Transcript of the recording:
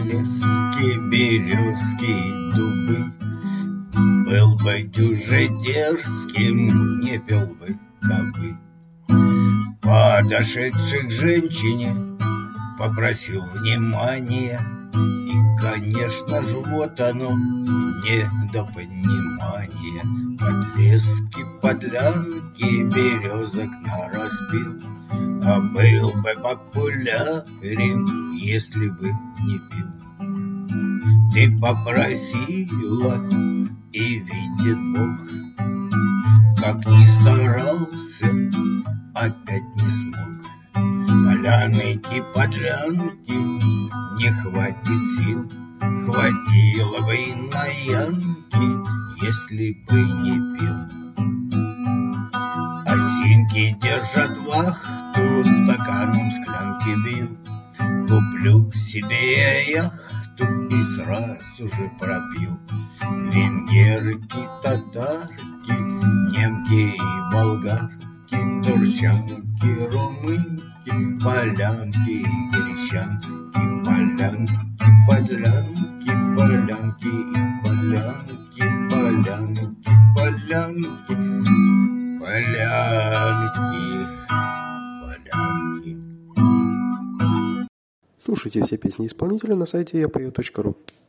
подлески, березки и дубы. Был бы дюже дерзким, не пел бы кобы. Подошедший к женщине попросил внимания, и, конечно ж, вот оно, недопонимание. Подлески, подлянки, березок нараспил, а был бы популярен, если бы не пил. Ты попросила, и видит Бог, как ни старался, опять не смог. Полянки, подлянки, не хватит сил, хватило бы и на янки, если бы не пил. Осинки держат вахту, стаканом склянки бью. Куплю себе яхту и сразу же пропью. Венгерки, татарки, немки и болгарки, турчанки, румынки, полянки и гречанки, полянки, подлянки, полянки и полянки, полянки, полянки, полянки, полянки. Слушайте все песни исполнителя на сайте yapою.ru.